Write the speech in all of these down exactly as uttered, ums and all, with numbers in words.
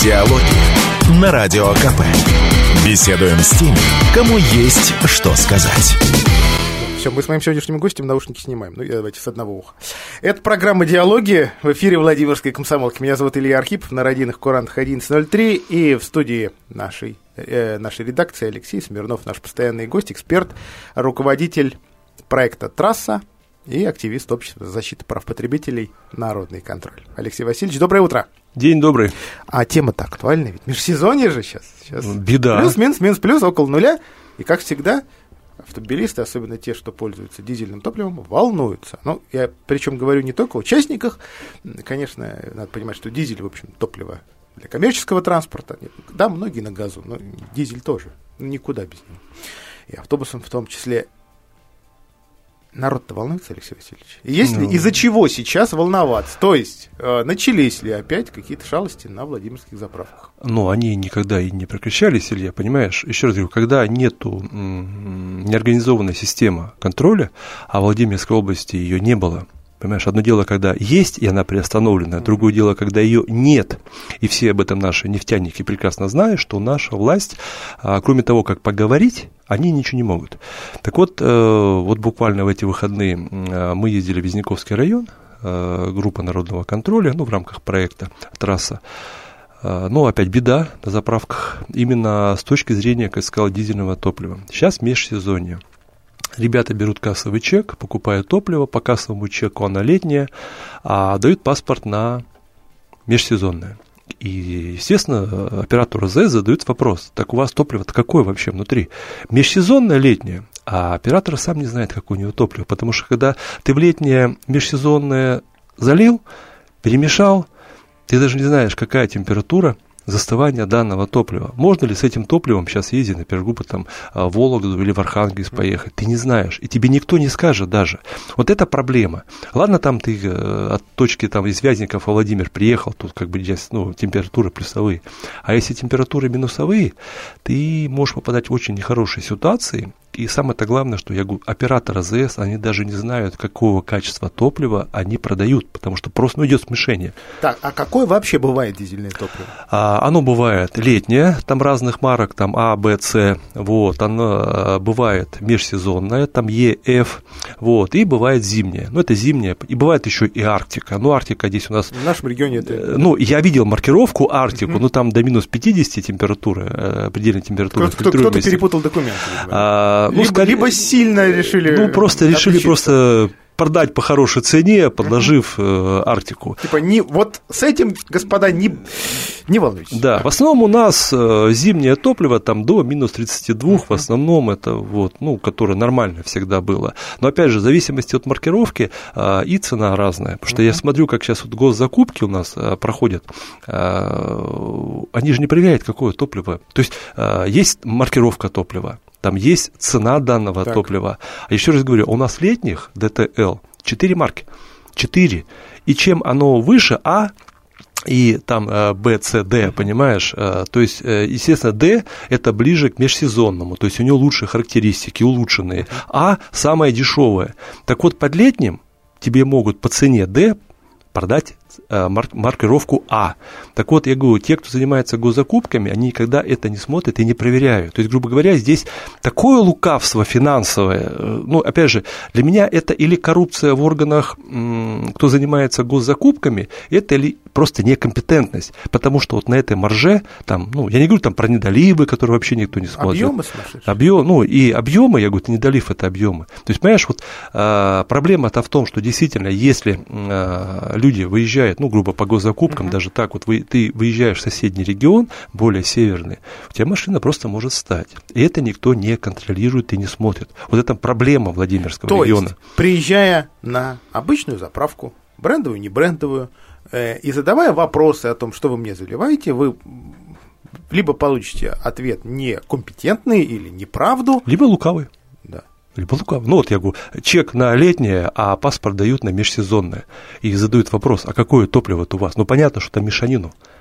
Диалоги на Радио КП. Беседуем с теми, кому есть что сказать. Все, мы с моим сегодняшним гостем наушники снимаем. Ну, давайте с одного уха. Это программа «Диалоги». В эфире Владимирской комсомолки. Меня зовут Илья Архипов, на радийных курантах одиннадцать ноль три. И в студии нашей, э, нашей редакции Алексей Смирнов, наш постоянный гость, эксперт, руководитель проекта «Трасса» и активист общества защиты прав потребителей «Народный контроль». Алексей Васильевич, доброе утро. День добрый. А тема-то актуальна, ведь межсезонье же сейчас. сейчас. Беда. Плюс, минус, минус, плюс, около нуля. И, как всегда, автомобилисты, особенно те, что пользуются дизельным топливом, волнуются. Ну, я причем говорю не только о участниках. Конечно, надо понимать, что дизель, в общем, топливо для коммерческого транспорта. Да, многие на газу, но дизель тоже. Никуда без него. И автобусом в том числе. Народ-то волнуется, Алексей Васильевич? И есть ли, ну... из-за чего сейчас волноваться? То есть, э, начались ли опять какие-то шалости на владимирских заправках? Ну, они никогда и не прекращались, Илья, понимаешь? Еще раз говорю, когда нету м- неорганизованной системы контроля, а в Владимирской области ее не было, понимаешь, одно дело, когда есть, и она приостановлена, другое дело, когда ее нет. И все об этом наши нефтяники прекрасно знают, что наша власть, кроме того, как поговорить, они ничего не могут. Так вот, вот буквально в эти выходные мы ездили в Визняковский район, группа народного контроля, ну, в рамках проекта «Трасса». Но опять беда на заправках именно с точки зрения, как я сказал, дизельного топлива. Сейчас межсезонье. Ребята берут кассовый чек, покупают топливо, по кассовому чеку оно летнее, а дают паспорт на межсезонное. И, естественно, оператор АЗС задает вопрос: так у вас топливо-то какое вообще внутри? Межсезонное, летнее? А оператор сам не знает, какое у него топливо, потому что когда ты в летнее межсезонное залил, перемешал, ты даже не знаешь, какая температура застывания данного топлива. Можно ли с этим топливом сейчас ездить, например, группа там в Вологду или в Архангельск поехать? Ты не знаешь, и тебе никто не скажет даже. Вот это проблема. Ладно, там ты от точки там из Вязников во Владимир приехал, тут как бы здесь, ну, температуры плюсовые. А если температуры минусовые, ты можешь попадать в очень нехорошие ситуации. И самое-то главное, что я говорю, оператор АЗС, они даже не знают, какого качества топлива они продают, потому что просто ну, идет смешение. Так, а какое вообще бывает дизельное топливо? А, оно бывает летнее, там разных марок, там А, Б, С, вот, оно бывает межсезонное, там Е, Ф, вот, и бывает зимнее. Ну, это зимнее, и бывает еще и Арктика. Ну, Арктика здесь у нас... В нашем регионе это... Ну, я видел маркировку Арктику, uh-huh. ну, там до минус пятьдесят температуры, предельной температуры. Кто-то, кто-то перепутал документы. А, ну, либо, скорее, либо сильно решили... Ну, просто решили просто продать по хорошей цене, подложив uh-huh. э, Арктику. Типа, не, вот с этим, господа, не, не волнуйтесь. Да, в основном у нас э, зимнее топливо там до минус тридцать два, uh-huh. в основном это вот, ну, которое нормально всегда было. Но, опять же, в зависимости от маркировки э, и цена разная. Потому что uh-huh. я смотрю, как сейчас вот госзакупки у нас э, проходят, э, они же не проверяют, какое топливо. То есть, э, есть маркировка топлива. Там есть цена данного так. топлива. А еще раз говорю, у нас летних ди ти эл четыре марки. четыре. И чем оно выше А, и там Б, С, Д, понимаешь? То есть, естественно, Д это ближе к межсезонному. То есть, у него лучшие характеристики, улучшенные. А самое дешевое. Так вот, под летним тебе могут по цене Д продать мар- маркировку А. Так вот, я говорю, те, кто занимается госзакупками, они никогда это не смотрят и не проверяют. То есть, грубо говоря, здесь такое лукавство финансовое. Ну, опять же, для меня это или коррупция в органах, кто занимается госзакупками, это или просто некомпетентность. Потому что вот на этой марже, там, ну, я не говорю там про недоливы, которые вообще никто не смотрит. Объемы сумасшедшие. Объем, ну, и объемы, я говорю, недолив это объемы. То есть, понимаешь, вот а, проблема-то в том, что действительно, если а, люди выезжают, ну, грубо по госзакупкам, uh-huh. даже так, вот вы, ты выезжаешь в соседний регион, более северный, у тебя машина просто может стать. И это никто не контролирует и не смотрит. Вот это проблема Владимирского То региона. Есть, приезжая на обычную заправку, брендовую, не брендовую, э, и задавая вопросы о том, что вы мне заливаете, вы либо получите ответ некомпетентный или неправду, либо лукавый. Да. Либо лукавый. Ну, вот я говорю, чек на летнее, а паспорт дают на межсезонное. И задают вопрос, а какое топливо у вас? Ну, понятно, что там мешанину.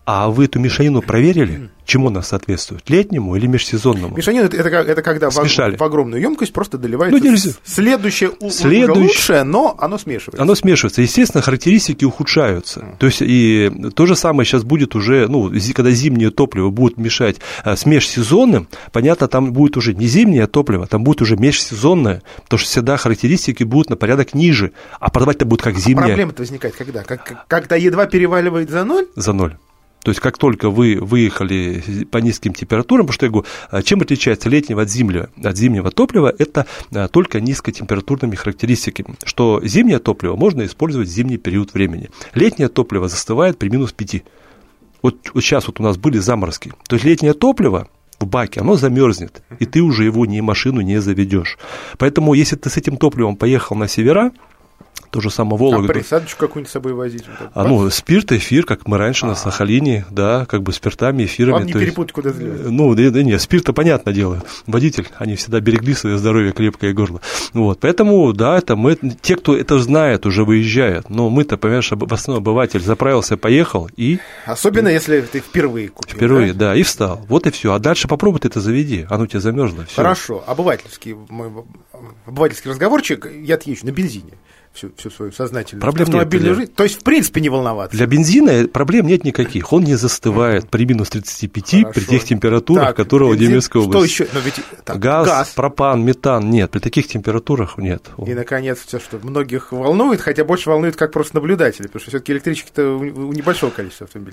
А вы эту мешанину проверили? Чему она соответствует? Летнему или межсезонному? Мешанина это, это, это когда в, в огромную емкость просто доливается ну, следующее, Следующее уже лучшее, но оно смешивается. Оно смешивается. Естественно, характеристики ухудшаются. Mm. То есть и то же самое сейчас будет уже, ну, когда зимнее топливо будет мешать с межсезонным, понятно, там будет уже не зимнее топливо, там будет уже межсезонное, потому что всегда характеристики будут на порядок ниже, а продавать-то будет как зимнее. А проблема-то возникает когда? Как, когда едва переваливает за ноль? За ноль. То есть, как только вы выехали по низким температурам, потому что я говорю, чем отличается летнего от зимнего, от зимнего топлива, это только низкотемпературными характеристиками, что зимнее топливо можно использовать в зимний период времени. Летнее топливо застывает при минус пяти. Вот, вот сейчас вот у нас были заморозки. То есть, летнее топливо в баке, оно замерзнет, и ты уже его ни машину не заведешь. Поэтому, если ты с этим топливом поехал на севера, то же самое Вологду. А присадочку какую-нибудь с собой возить? Вот а, ну, спирт, эфир, как мы раньше А-а-а. на Сахалине, да, как бы спиртами, эфирами. Вам не перепутать, куда заливать. Ну, да, да нет, спирт-то понятное дело. Водитель, они всегда берегли свое здоровье, крепкое горло. Вот, поэтому, да, это мы, те, кто это знает, уже выезжают. Но мы-то, понимаешь, в основном обыватель заправился, поехал и... Особенно, и... если ты впервые купил. Впервые, да? да, и встал. Вот и все. А дальше попробуй ты это заведи, оно тебе замерзло. Всё. Хорошо, обывательский, мой, обывательский разговорчик, я езжу на бензине. Всю, всю свою сознательную проблем автомобильную нет, жизнь. То есть, в принципе, не волноваться. Для бензина проблем нет никаких. Он не застывает mm-hmm. при минус тридцати пяти, Хорошо. При тех температурах, так, которые в Владимирской области. Что еще? Но ведь, так, газ, газ, пропан, метан. Нет, при таких температурах нет. И, наконец, все, что многих волнует, хотя больше волнует как просто наблюдатели, потому что все-таки электрички-то у небольшого количества автомобилей,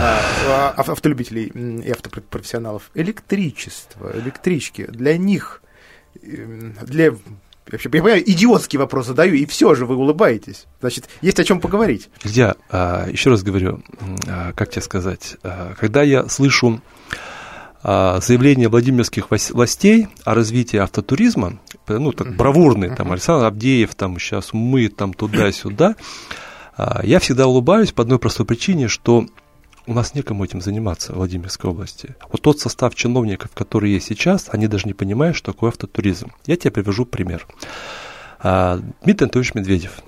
а, автолюбителей и автопрофессионалов. Электричество, электрички, для них, для... Вообще, я понимаю, идиотский вопрос задаю, и все же вы улыбаетесь. Значит, есть о чем поговорить. Я еще раз говорю, как тебе сказать, когда я слышу заявления владимирских властей о развитии автотуризма, ну, так бравурные, там, Александр Авдеев, там, сейчас мы, там, туда-сюда, я всегда улыбаюсь по одной простой причине, что у нас некому этим заниматься в Владимирской области. Вот тот состав чиновников, который есть сейчас, они даже не понимают, что такое автотуризм. Я тебе привожу пример. Дмитрий Анатольевич Медведев,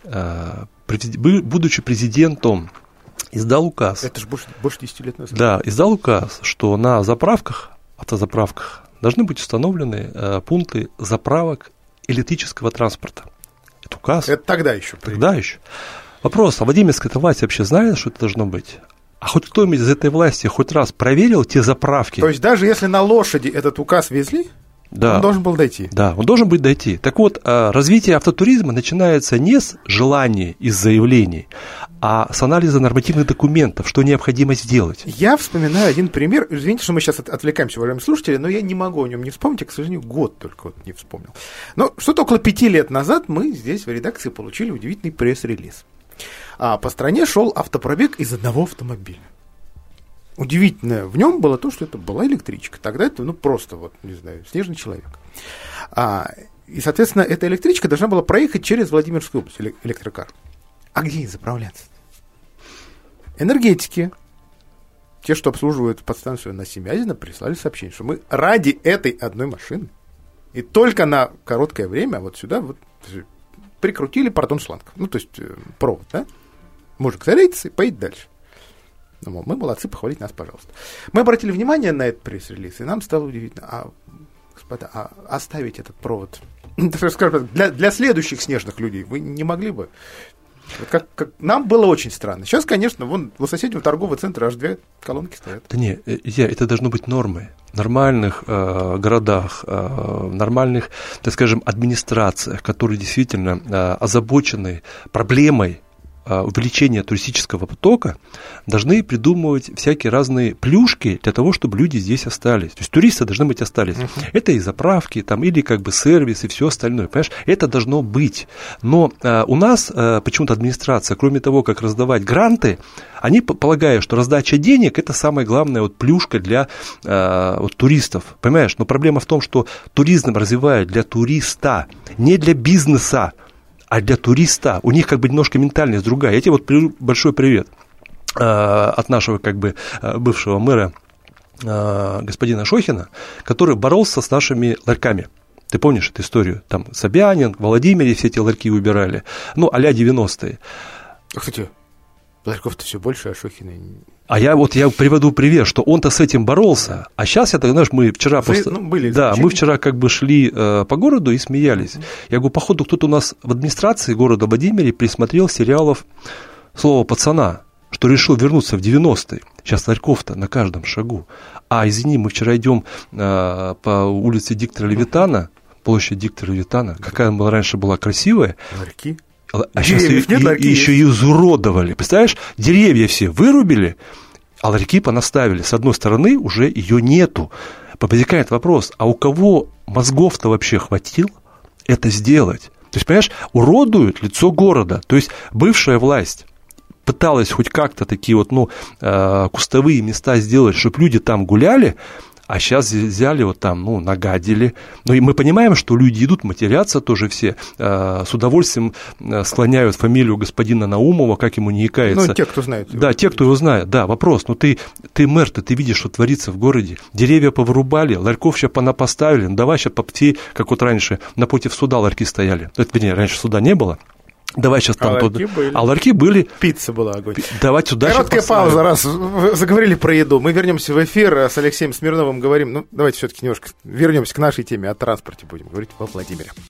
будучи президентом, издал указ. Это же больше, больше десяти лет назад. Да, издал указ, что на заправках, автозаправках должны быть установлены пункты заправок электрического транспорта. Это указ. Это тогда еще. Тогда еще. Вопрос, а Владимирская власть вообще знает, что это должно быть? А хоть кто-нибудь из этой власти хоть раз проверил те заправки? То есть даже если на лошади этот указ везли, да, он должен был дойти? Да, он должен быть дойти. Так вот, развитие автотуризма начинается не с желания и с заявлений, а с анализа нормативных документов, что необходимо сделать. Я вспоминаю один пример. Извините, что мы сейчас отвлекаемся, уважаемые слушатели, но я не могу о нем не вспомнить, я, к сожалению, год только вот не вспомнил. Но что-то около пяти лет назад мы здесь в редакции получили удивительный пресс-релиз. А по стране шел автопробег из одного автомобиля. Удивительное в нем было то, что это была электричка. Тогда это, ну, просто, вот, не знаю, снежный человек. А, и, соответственно, эта электричка должна была проехать через Владимирскую область, электрокар. А где ей заправляться? Энергетики, те, что обслуживают подстанцию на Семязино, прислали сообщение, что мы ради этой одной машины и только на короткое время вот сюда вот прикрутили, пардон, шланг. Ну, то есть провод, да? Мужик зарядится и поедет дальше. Ну, мол, мы молодцы, похвалить нас, пожалуйста. Мы обратили внимание на этот пресс-релиз, и нам стало удивительно. А, господа, а оставить этот провод для, для следующих снежных людей вы не могли бы? Вот как, как, нам было очень странно. Сейчас, конечно, вон у соседнего торгового центра аж две колонки стоят. Да не, это должно быть нормой. В нормальных э, городах, э, в нормальных, так скажем, администрациях, которые действительно э, озабочены проблемой увеличения туристического потока, должны придумывать всякие разные плюшки для того, чтобы люди здесь остались. То есть туристы должны быть остались. Uh-huh. Это и заправки, там, или как бы сервис, и все остальное. Понимаешь, это должно быть. Но а, у нас а, почему-то администрация, кроме того, как раздавать гранты, они полагают, что раздача денег – это самая главная вот плюшка для а, вот, туристов. Понимаешь, но проблема в том, что туризм развивают для туриста, не для бизнеса, а для туриста. У них как бы немножко ментальность другая. Я тебе вот большой привет э, от нашего как бы бывшего мэра э, господина Шохина, который боролся с нашими ларьками. Ты помнишь эту историю? Там Собянин, в Владимире все эти ларьки убирали. Ну, а-ля девяностые. Кстати, ларьков-то все больше, а Шохина А я вот я приведу пример, что он-то с этим боролся, а сейчас, я так, знаешь, мы вчера Вы, просто... ну, были да, мы вчера как бы шли э, по городу и смеялись. Я говорю, походу, кто-то у нас в администрации города Владимире присмотрел сериалов «Слово пацана», что решил вернуться в девяностые. Сейчас ларьков-то на каждом шагу. А, извини, мы вчера идем э, по улице Диктора Левитана, площадь Диктора Левитана, какая она раньше была красивая. Ларьки? А сейчас ее, и, еще и изуродовали. Представляешь, деревья все вырубили, а ларьки понаставили. С одной стороны уже ее нету. Возникает вопрос, а у кого мозгов-то вообще хватило это сделать? То есть, понимаешь, уродуют лицо города. То есть бывшая власть пыталась хоть как-то такие вот, ну, кустовые места сделать, чтобы люди там гуляли, а сейчас взяли вот там, ну, нагадили. Но и мы понимаем, что люди идут матерятся тоже все, э, с удовольствием склоняют фамилию господина Наумова, как ему не икается. Ну, те, кто знает. Да, те, кто его знает. Да, вопрос. Ну, ты, ты мэр-то, ты видишь, что творится в городе. Деревья повырубали, ларьков сейчас понапоставили. Ну, давай сейчас, все, как вот раньше, напротив суда ларьки стояли. Это, вернее, раньше суда не было. Давай сейчас там... А тот... ларьки были. А ларьки были. Пицца была, огонь. Давай сюда. Короткая пауза, раз вы заговорили про еду. Мы вернемся в эфир с Алексеем Смирновым, говорим... Ну, давайте все-таки немножко вернемся к нашей теме, о транспорте будем говорить во Владимире.